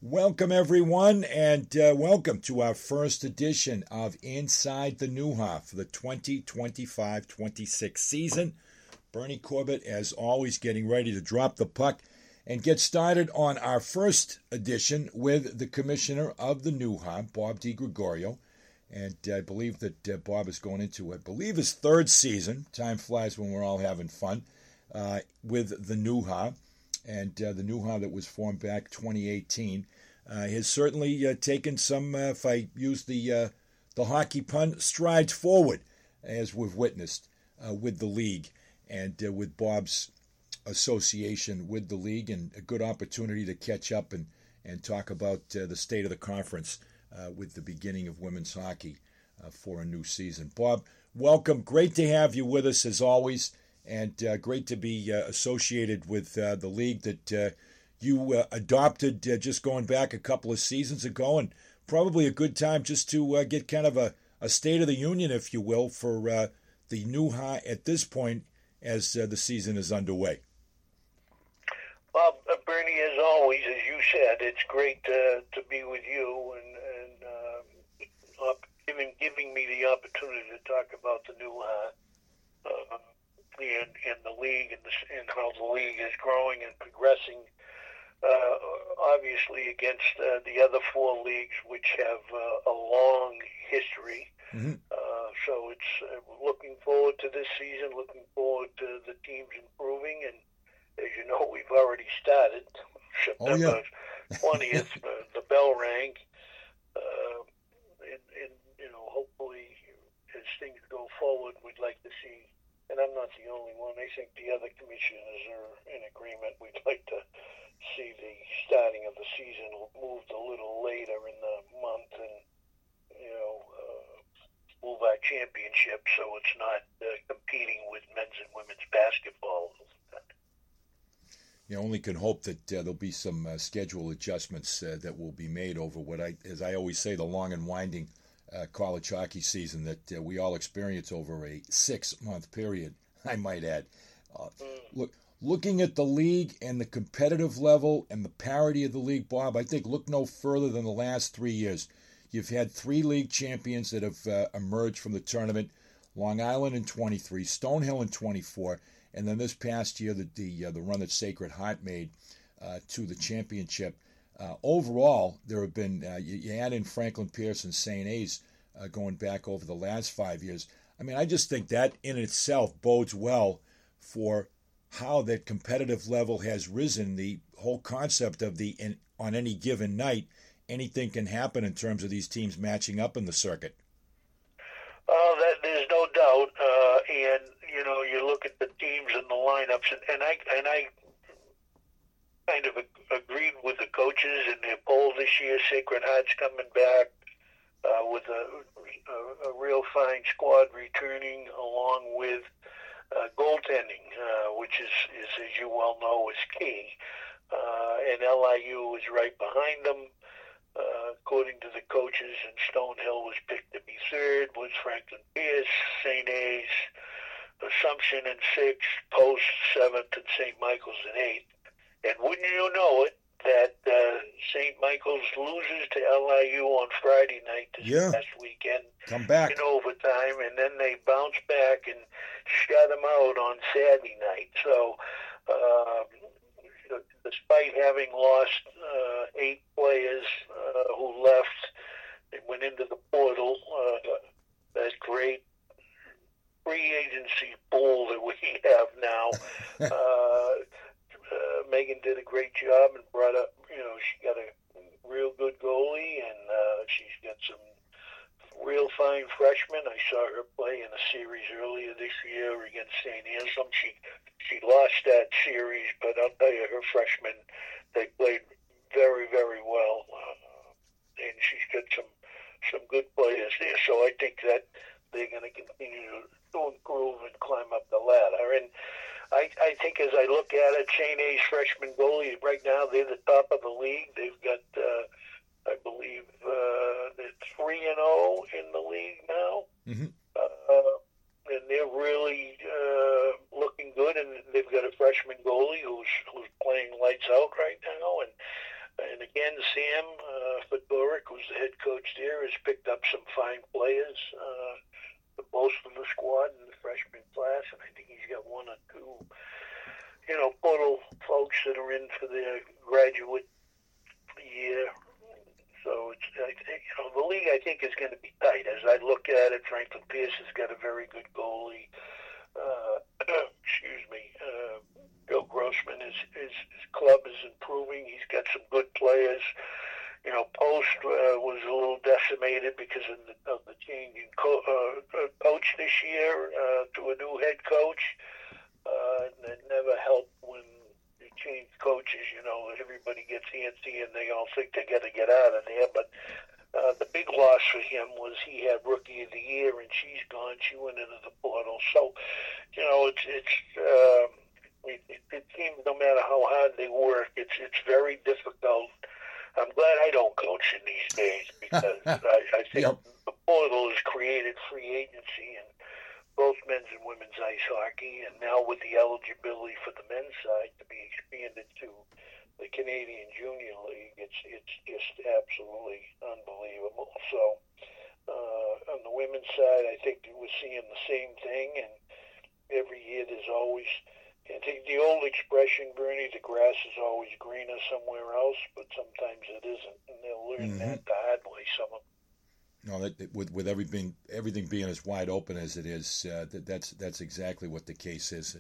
Welcome, everyone, and welcome to our first edition of Inside the Newhoff for the 2025-26 season. Bernie Corbett, as always, getting ready to drop the puck and get started on our first edition with the commissioner of the Newhoff, Bob DiGregorio. And I believe that Bob is going into, his third season. Time flies when we're all having fun with the Newhoff. And the Newhoff that was formed back 2018 has certainly taken some, if I use the hockey pun, strides forward, as we've witnessed with the league and with Bob's association with the league, and a good opportunity to catch up and talk about the state of the conference with the beginning of women's hockey for a new season. Bob, welcome. Great to have you with us as always. And great to be associated with the league that you adopted just going back a couple of seasons ago, and probably a good time just to get kind of a state of the union, if you will, for the Newhoff at this point as the season is underway. Well, Bernie, as always, as you said, it's great to be with you and giving me the opportunity to talk about the Newhoff. In the league and how the league is growing and progressing, obviously against the other four leagues which have a long history. Mm-hmm. So it's looking forward to this season, looking forward to the teams improving, and as you know, we've already started. September 20th, the bell rang, and hopefully as things go forward, we'd like to see. And I'm not the only one. I think the other commissioners are in agreement. We'd like to see the starting of the season moved a little later in the month and, move our championship so it's not competing with men's and women's basketball. You only can hope that there'll be some schedule adjustments that will be made over what as I always say, the long and winding college hockey season that we all experience over a 6-month period, I might add. Looking at the league and the competitive level and the parity of the league, Bob, I think look no further than the last 3 years. You've had 3 league champions that have emerged from the tournament, Long Island in 23, Stonehill in 24, and then this past year the run that Sacred Heart made to the championship. Overall, there have been, you add in Franklin Pierce and St. A's going back over the last 5 years. I mean, I just think that in itself bodes well for how that competitive level has risen. The whole concept of on any given night, anything can happen in terms of these teams matching up in the circuit. There's no doubt. And, you look at the teams and the lineups, and I kind of agreed with the coaches in their poll this year. Sacred Heart's coming back with a real fine squad returning, along with goaltending, which is, as you well know, is key. And LIU is right behind them, according to the coaches. And Stonehill was picked to be third, with Franklin Pierce, St. A's, Assumption in 6th, Post 7th, and St. Michael's in 8th. And wouldn't you know it, that St. Michael's loses to LIU on Friday night this past weekend. Come back in overtime, and then they bounce back and shut them out on Saturday night. So, despite having lost 8 players who left, they went into the portal. That great free agency pool that we have now. Megan did a great job and brought up, she got a real good goalie, and she's got some real fine freshmen. I saw her play in a series earlier this year against St. Anselm. She lost that series, but I'll tell you, her freshmen, they played very, very well. And she's got some good players there. So I think that they're going to continue to improve and climb up the ladder. And I think as I look at it, St. A's freshman goalie, right now they're the top of the league. They've got, I believe, they're 3-0 in the league now. Mm-hmm. And they're really looking good. And they've got a freshman goalie who's playing lights out right now. And again, Sam Fedoruk, who's the head coach there, has picked up some fine players. Most of the squad in the freshman class, and I think he's got one or two, portal folks that are in for their graduate year. So it's, the league, I think, is going to be tight. As I look at it, Franklin Pierce has got a very good goalie. Bill Grossman, his club is improving. He's got some good players. Post was a little decimated because of the change in coach this year to a new head coach. And it never helped when you change coaches. Everybody gets antsy and they all think they got to get out of there. But the big loss for him was he had Rookie of the Year, and she's gone. She went into the portal. So, it seems no matter how hard they work, it's very difficult. I'm glad I don't coach in these days because I think the portal has created free agency in both men's and women's ice hockey, and now with the eligibility for the men's side to be expanded to the Canadian Junior League, it's just absolutely unbelievable. So on the women's side, I think we're seeing the same thing, and every year there's always, I think the old expression, Bernie, the grass is always greener somewhere else, but sometimes it isn't, and they'll learn that the hard way, some of them. No, with everything being as wide open as it is, that's exactly what the case is,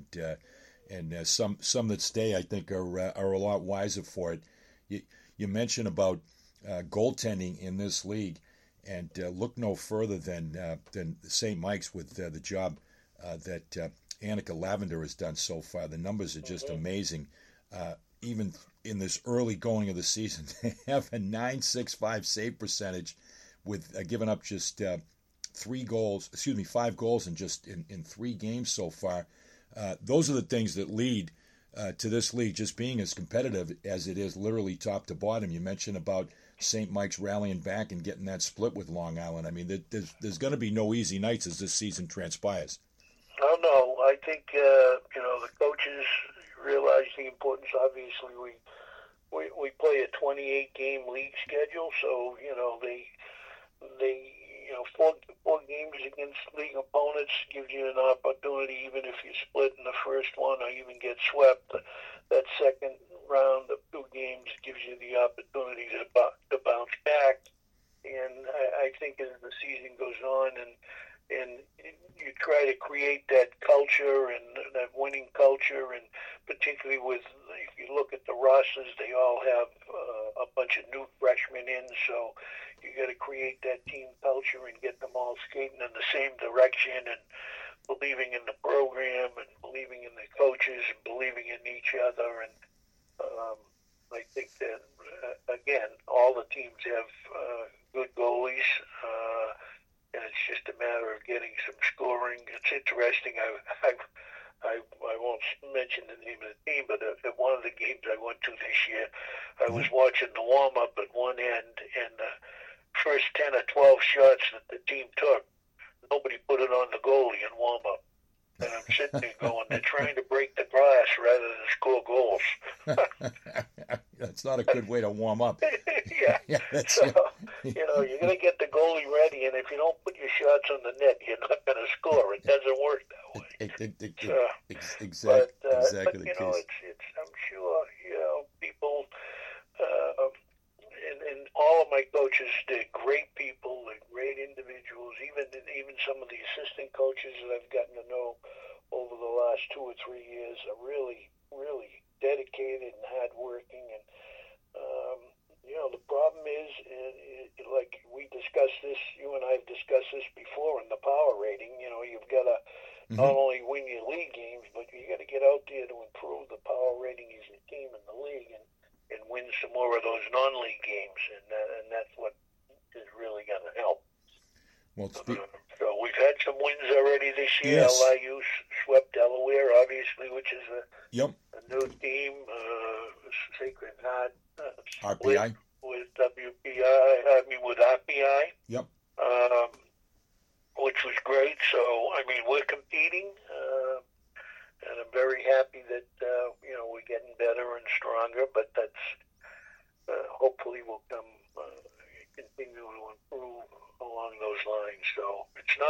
and some that stay, I think, are a lot wiser for it. You mentioned about goaltending in this league, and look no further than St. Mike's with the job that Annika Lavender has done so far. The numbers are just amazing. Even in this early going of the season, they have a .965 save percentage with giving up just 5 goals in 3 games so far. Those are the things that lead to this league just being as competitive as it is, literally top to bottom. You mentioned about St. Mike's rallying back and getting that split with Long Island. I mean, there's going to be no easy nights as this season transpires. Oh, no. I think, the coaches realize the importance. Obviously, we play a 28-game league schedule, so, they 4 games against league opponents gives you an opportunity, even if you split in the first one or even get swept. That second round of 2 games gives you the opportunity to bounce back. And I think as the season goes on and you try to create that culture and that winning culture, and particularly if you look at the rosters, they all have a bunch of new freshmen in, so you got to create that team culture and get them all skating in the same direction and believing in the program and believing in the coaches and believing in each other. And I think that, again, all the teams have good goalies, and it's just a matter of getting some scoring. It's interesting. I won't mention the name of the team, but at one of the games I went to this year, I was watching the warm-up at one end, and the first 10 or 12 shots that the team took, nobody put it on the goalie in warm-up. And I'm sitting there going, they're trying to break the glass rather than score goals. That's not a good way to warm up. Yeah. You're going to get the goalie ready, and if you don't put your shots on the net, you're not going to score. It doesn't work that way. Exactly the case. I'm sure, people, and all of my coaches, they're great people, they're great individuals. Even some of the assistant coaches that I've gotten to know over the last 2 or 3 years are really, really dedicated and hardworking. And the problem is, like we discussed this, you and I have discussed this before in the power rating. You've got to not only win your league games, but you got to get out there to improve the power rating as a team in the league and win some more of those non-league games, and that's what is really going to help. Well, so we've had some wins already this year. Yes. LIU swept Delaware, obviously, which is a new team. Sacred Heart RPI with with RPI. Yep. Which was great. So we're competing, and I'm very happy that we're getting better and stronger. But that's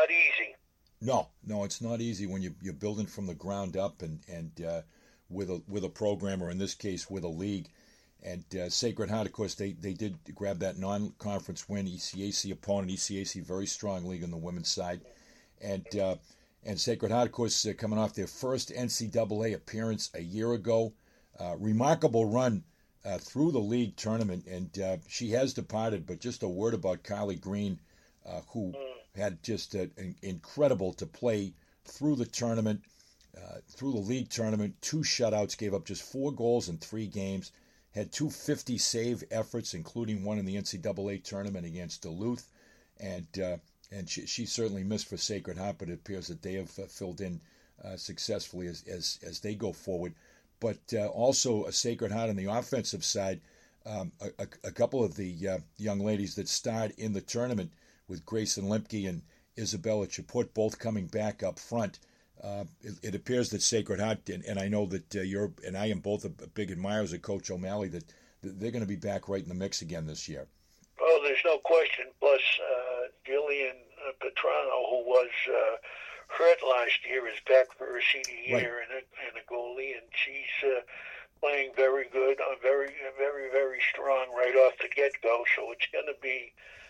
not easy. No, it's not easy when you're building from the ground up and with a program, or in this case with a league. And Sacred Heart, of course, they did grab that non-conference win, ECAC opponent. ECAC, very strong league on the women's side. And Sacred Heart, of course, coming off their first NCAA appearance a year ago. Remarkable run through the league tournament, and she has departed, but just a word about Carly Green, who had just incredible to play through the tournament, through the league tournament. 2 shutouts, gave up just 4 goals in 3 games, had 2 50-save efforts, including one in the NCAA tournament against Duluth, and she certainly missed for Sacred Heart, but it appears that they have filled in successfully as they go forward. But also a Sacred Heart on the offensive side, a couple of the young ladies that starred in the tournament with Grayson Limke and Isabella Chaput both coming back up front. It appears that Sacred Heart, and I know that you're and I am both big admirers of Coach O'Malley, that they're going to be back right in the mix again this year. Oh, there's no question. Plus, Jillian Petrano, who was hurt last year, is back for her senior year and a goalie, and she's playing very good, very, very, very strong right off the get-go. So it's going to be,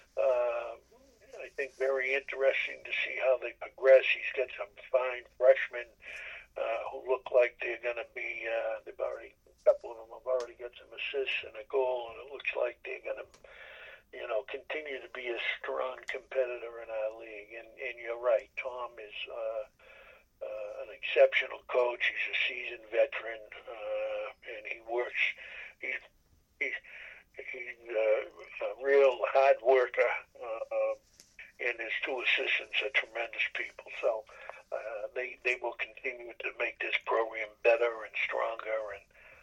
I think, very interesting to see how they progress. He's got some fine freshmen who look like they're going to be. A couple of them have already got some assists and a goal, and it looks like they're going to, continue to be a strong competitor in our league. And you're right, Tom is an exceptional coach. He's a seasoned veteran, and he works. He's a real hard worker, and his 2 assistants are tremendous people. So they will continue to make this program better and stronger, and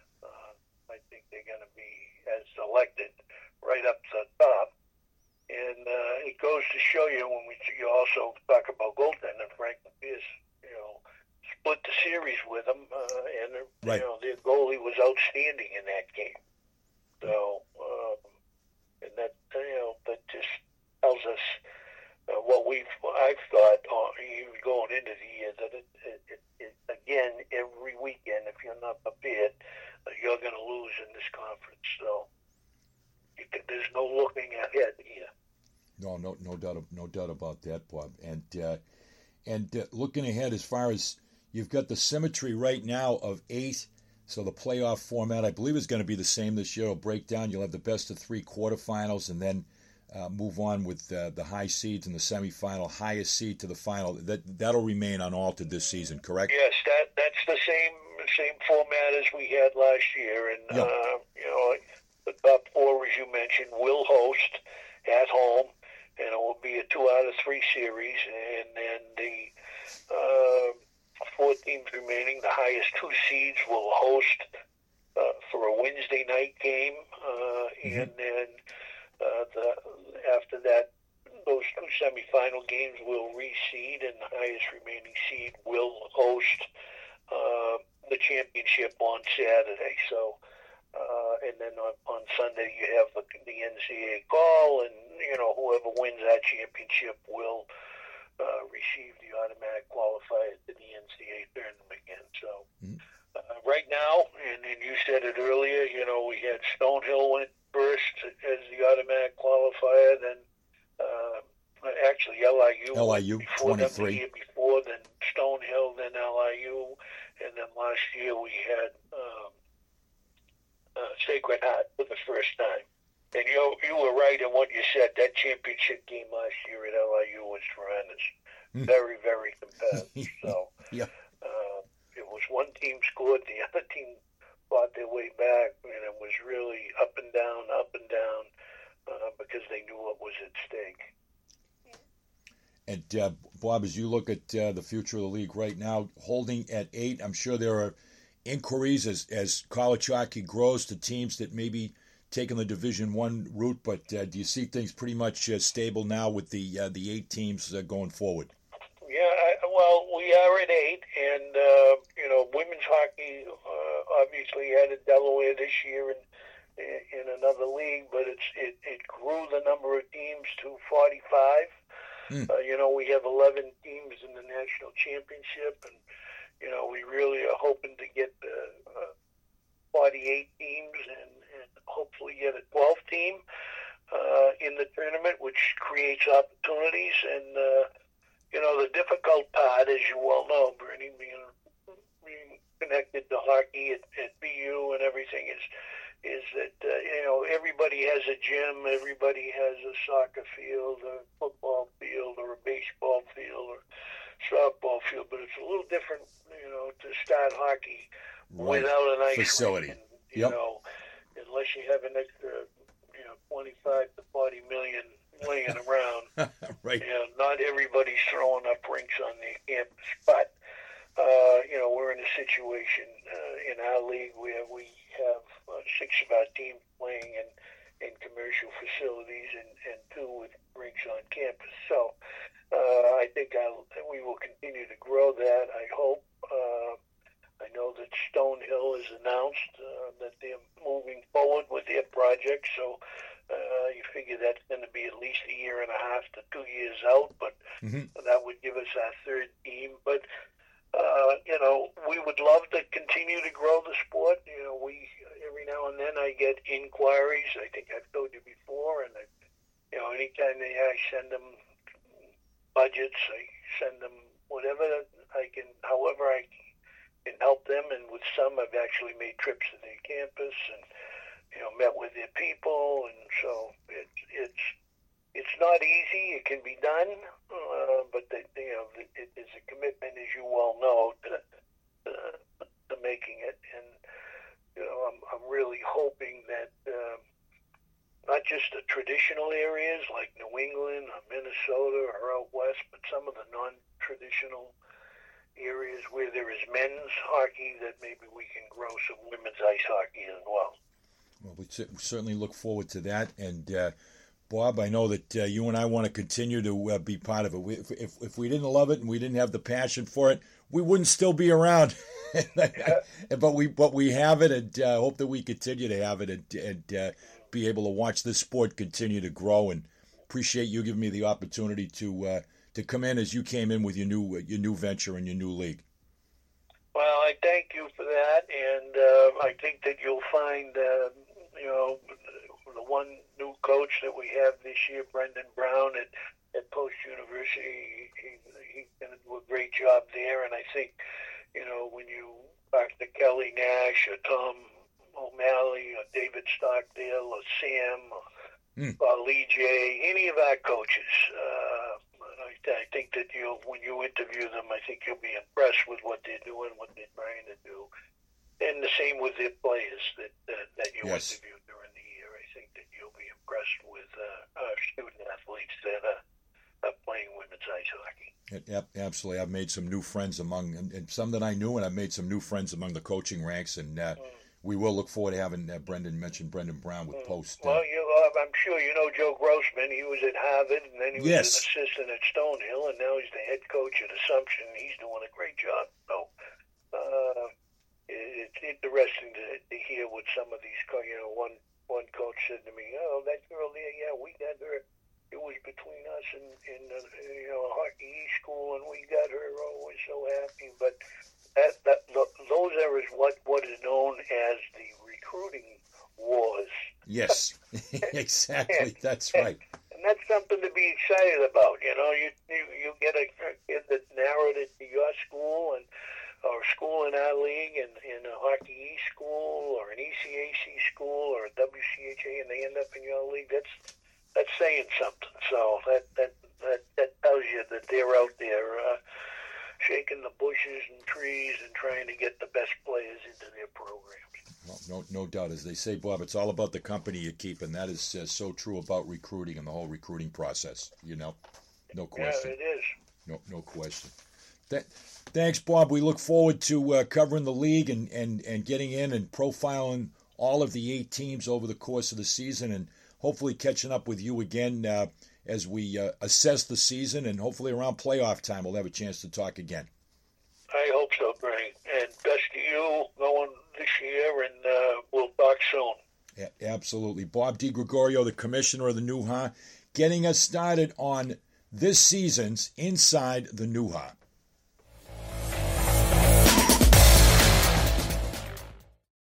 I think they're going to be as selected right up to the top. And it goes to show you when you also talk about goaltending, Franklin Pierce, split the series with them, and their goalie was outstanding in that game. So, and that that just tells us what I've thought even going into the year, that it again every weekend, if you're not prepared, you're going to lose in this conference. So there's no looking ahead here. No doubt about that, Bob. And looking ahead, as far as you've got the symmetry right now of 8, so the playoff format, I believe, is going to be the same this year. It'll break down. You'll have the best of 3 quarterfinals, and then move on with the high seeds in the semifinal, highest seed to the final. That'll remain unaltered this season, correct? Yes, that's the same format as we had last year, and the top 4, as you mentioned, will host at home, and it will be a 2 out of 3 series, and then the 4 teams remaining, the highest 2 seeds will host for a Wednesday night game, and then after that, those 2 semifinal games will reseed, and the highest remaining seed will host the championship on Saturday. So, and then on Sunday you have the NCAA call, and whoever wins that championship will receive the automatic qualifier to the NCAA tournament again. So, right now, and you said it earlier, we had Stonehill went first as the automatic qualifier, then actually LIU before 23. them the year before, then Stonehill, then LIU, and then last year we had Sacred Heart for the first time. And you were right in what you said. That championship game last year at LIU was tremendous. Very, very competitive. So it was one team scored, the other team fought their way back, and it was really up and down, because they knew what was at stake. And Bob, as you look at the future of the league right now, holding at 8, I'm sure there are inquiries as college hockey grows to teams that may be taking the Division I route, but do you see things pretty much stable now with the 8 teams going forward? Yeah, well, we are at 8, and women's hockey obviously added Delaware this year in another league, but it grew the number of teams to 45. We have 11 teams in the national championship, and we really are hoping to get 48 teams and hopefully get a 12th team in the tournament, which creates opportunities. And the difficult part, as you well know, Bernie, being connected to hockey at BU and everything is that everybody has a gym, everybody has a soccer field, a football field, or a baseball field, or softball field, but it's a little different, to start hockey without an ice facility. Rink. And, unless you have an extra, 25 to 40 million laying around. Right. Not everybody's throwing up rinks on their campus, but we're in a situation in our league where we have 6 of our teams playing in commercial facilities and 2 with rinks on campus. So I think we will continue to grow that, I hope. I know that Stonehill has announced that they're moving forward with their project, so you figure that's going to be at least a year and a half to 2 years out, but that would give us our 3rd team. But we would love to continue to grow the sport. We every now and then I get inquiries. I think I've told you before, and anytime I send them budgets, I send them whatever I can, however I can help them. And with some, I've actually made trips to their campus and met with their people, and so it's not easy. It can be done, but it is a commitment, as you well know, to making it. And I'm really hoping that not just the traditional areas like New England or Minnesota or out west, but some of the non-traditional areas where there is men's hockey, that maybe we can grow some women's ice hockey as well. Well, we certainly look forward to that. And Bob, I know that you and I want to continue to be part of it. If we didn't love it and we didn't have the passion for it, we wouldn't still be around. But we have it, and hope that we continue to have it and be able to watch this sport continue to grow. And appreciate you giving me the opportunity to come in as you came in with your new venture and your new league. Well, I thank you for that, and I think that you'll find, the one new coach that we have this year, Brendan Brown at Post University, he's going to do a great job there. And I think, when you talk to Kelly Nash or Tom O'Malley or David Stockdale or Sam or Lee J, any of our coaches, I think that when you interview them, I think you'll be impressed with what they're doing, what they're trying to do. And the same with their players that you interviewed during the year. I think that you'll be impressed with our student athletes that are playing women's ice hockey. Absolutely. I've made some new friends and some that I knew, and I've made some new friends among the coaching ranks, and we will look forward to having Brendan Brown with Post. Well, I'm sure you know Joe Grossman. He was at Harvard, and then he was an assistant at Stonehill, and now he's the head coach at Assumption. He's doing a great job. So it's interesting to hear what some of these, one coach said to me, that girl there, we got her. It was between us and Hockey East School, and we got her. Oh, we're so happy. But those are what is known as the recruiting wars. Yes, exactly. That's right. And that's something to be excited about. You get a kid that narrowed it to your school or school in our league, and in a Hockey East school or an ECAC school or a WCHA, and they end up in your league. That's saying something. So that tells you that they're out there shaking the bushes and trees and trying to get the best players into their programs. No doubt. As they say, Bob, it's all about the company you keep, and that is so true about recruiting and the whole recruiting process. No question. Yeah, it is. No question. Thanks, Bob. We look forward to covering the league and getting in and profiling all of the 8 teams over the course of the season, and hopefully catching up with you again as we assess the season, and hopefully around playoff time we'll have a chance to talk again. I hope so, Bernie. And best to you going this year, and we'll talk soon. Yeah, absolutely. Bob DiGregorio, the commissioner of the New getting us started on this season's Inside the New Hop.